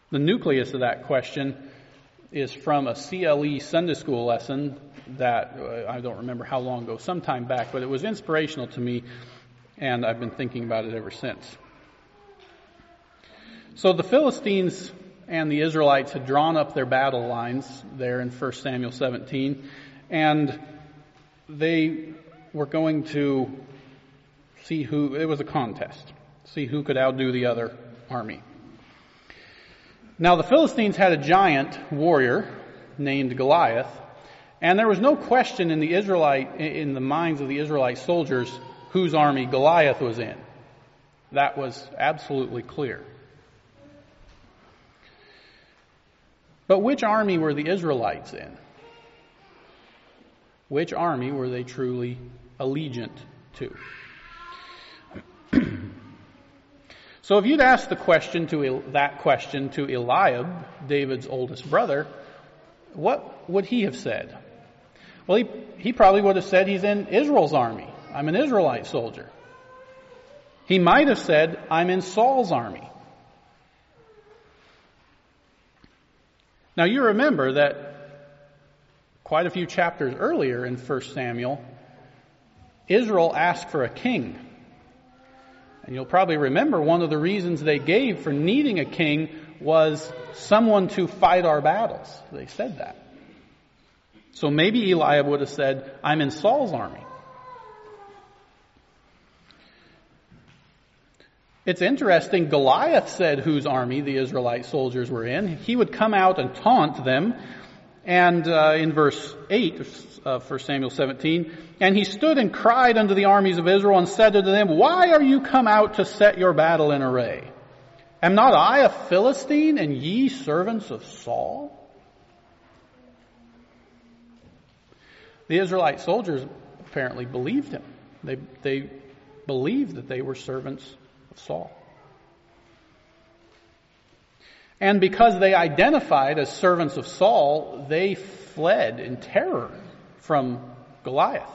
The nucleus of that question is from a CLE Sunday school lesson that I don't remember how long ago, sometime back, but it was inspirational to me, and I've been thinking about it ever since. So the Philistines and the Israelites had drawn up their battle lines there in 1 Samuel 17, and they were going to see who, it was a contest, see who could outdo the other army. Now the Philistines had a giant warrior named Goliath, and there was no question in the minds of the Israelite soldiers whose army Goliath was in. That was absolutely clear. But which army were the Israelites in? Which army were they truly allegiant to? So if you'd asked that question to Eliab, David's oldest brother, what would he have said? Well, he probably would have said he's in Israel's army. I'm an Israelite soldier. He might have said, I'm in Saul's army. Now you remember that quite a few chapters earlier in 1 Samuel, Israel asked for a king. And you'll probably remember one of the reasons they gave for needing a king was someone to fight our battles. They said that. So maybe Eliab would have said, I'm in Saul's army. It's interesting, Goliath said whose army the Israelite soldiers were in. He would come out and taunt them. And in verse 8 of 1 Samuel 17, and he stood and cried unto the armies of Israel and said unto them, why are you come out to set your battle in array? Am not I a Philistine, and ye servants of Saul? The Israelite soldiers apparently believed him. They believed that they were servants of Saul. And because they identified as servants of Saul, they fled in terror from Goliath.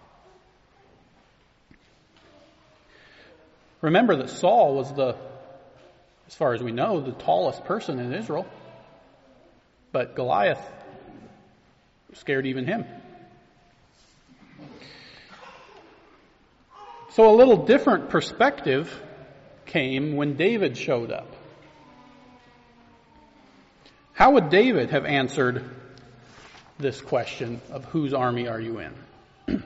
Remember that Saul was as far as we know, the tallest person in Israel. But Goliath scared even him. So a little different perspective came when David showed up. How would David have answered this question of whose army are you in?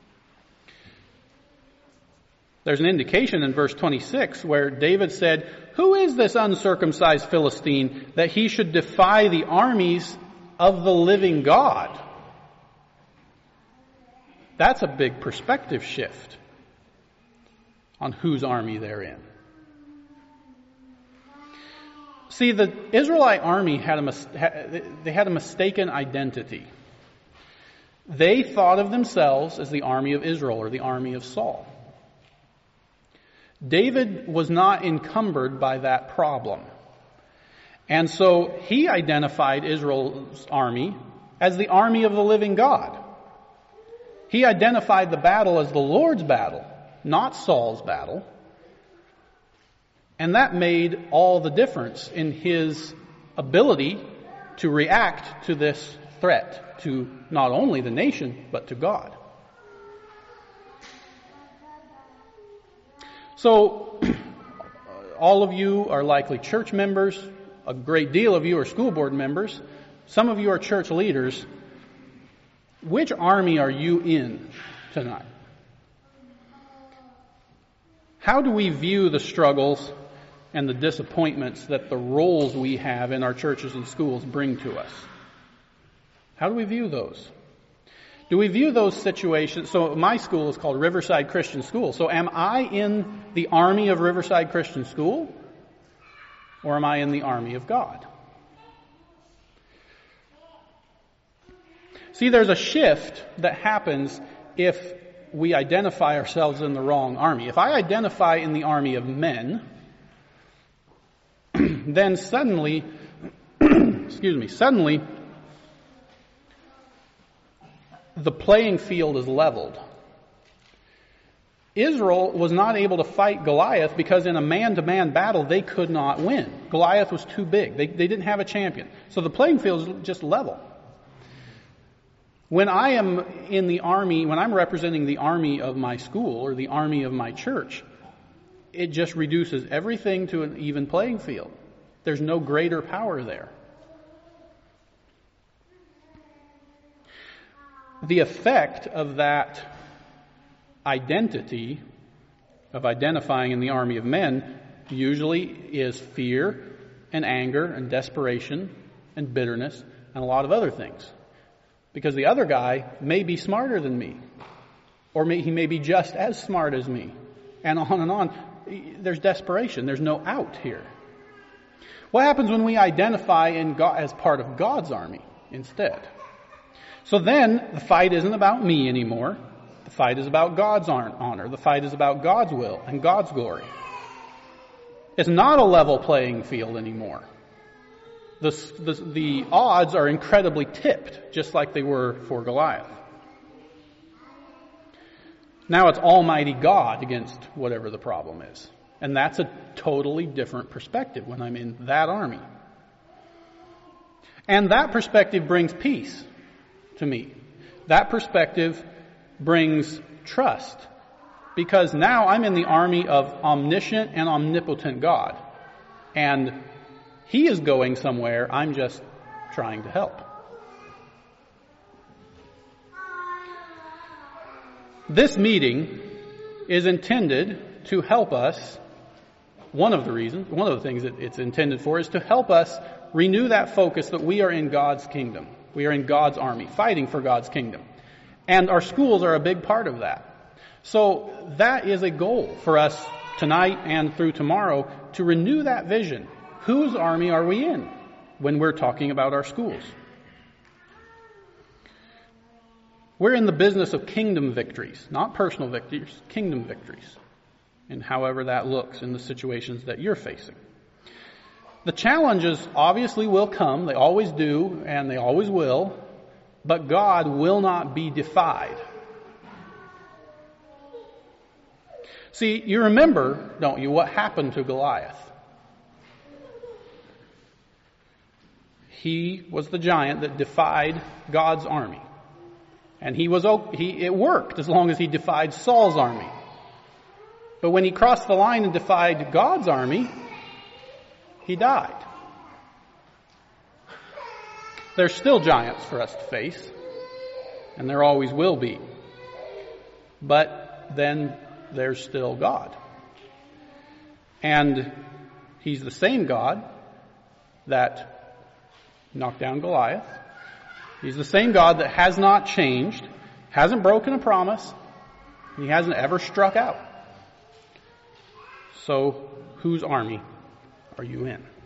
There's an indication in verse 26 where David said, who is this uncircumcised Philistine that he should defy the armies of the living God? That's a big perspective shift on whose army they're in. See, the Israelite army had a mistaken identity. They thought of themselves as the army of Israel or the army of Saul. David was not encumbered by that problem. And so he identified Israel's army as the army of the living God. He identified the battle as the Lord's battle, not Saul's battle. And that made all the difference in his ability to react to this threat to not only the nation, but to God. So, all of you are likely church members. A great deal of you are school board members. Some of you are church leaders. Which army are you in tonight? How do we view the struggles and the disappointments that the roles we have in our churches and schools bring to us? How do we view those? Do we view those situations? So my school is called Riverside Christian School. So am I in the army of Riverside Christian School? Or am I in the army of God? See, there's a shift that happens if we identify ourselves in the wrong army. If I identify in the army of men, then suddenly, suddenly the playing field is leveled. Israel was not able to fight Goliath because in a man-to-man battle they could not win. Goliath was too big. They didn't have a champion. So the playing field is just level. When I am in the army, when I'm representing the army of my school or the army of my church, it just reduces everything to an even playing field. There's no greater power there. The effect of that identity, of identifying in the army of men, usually is fear and anger and desperation and bitterness and a lot of other things. Because the other guy may be smarter than me, or he may be just as smart as me, and on and on. There's desperation. There's no out here. What happens when we identify in God as part of God's army instead? So then the fight isn't about me anymore. The fight is about God's honor. The fight is about God's will and God's glory. It's not a level playing field anymore. The odds are incredibly tipped, just like they were for Goliath. Now it's Almighty God against whatever the problem is. And that's a totally different perspective when I'm in that army. And that perspective brings peace to me. That perspective brings trust. Because now I'm in the army of omniscient and omnipotent God. And He is going somewhere. I'm just trying to help. This meeting is intended to help us. One of the things that it's intended for is to help us renew that focus that we are in God's kingdom. We are in God's army, fighting for God's kingdom. And our schools are a big part of that. So that is a goal for us tonight and through tomorrow, to renew that vision. Whose army are we in when we're talking about our schools? We're in the business of kingdom victories, not personal victories, kingdom victories. And however that looks in the situations that you're facing. The challenges obviously will come. They always do, and they always will. But God will not be defied. See, you remember, don't you, what happened to Goliath? He was the giant that defied God's army. And it worked as long as he defied Saul's army. But when he crossed the line and defied God's army, he died. There's still giants for us to face, and there always will be. But then there's still God. And He's the same God that knocked down Goliath. He's the same God that has not changed, hasn't broken a promise, He hasn't ever struck out. So, whose army are you in?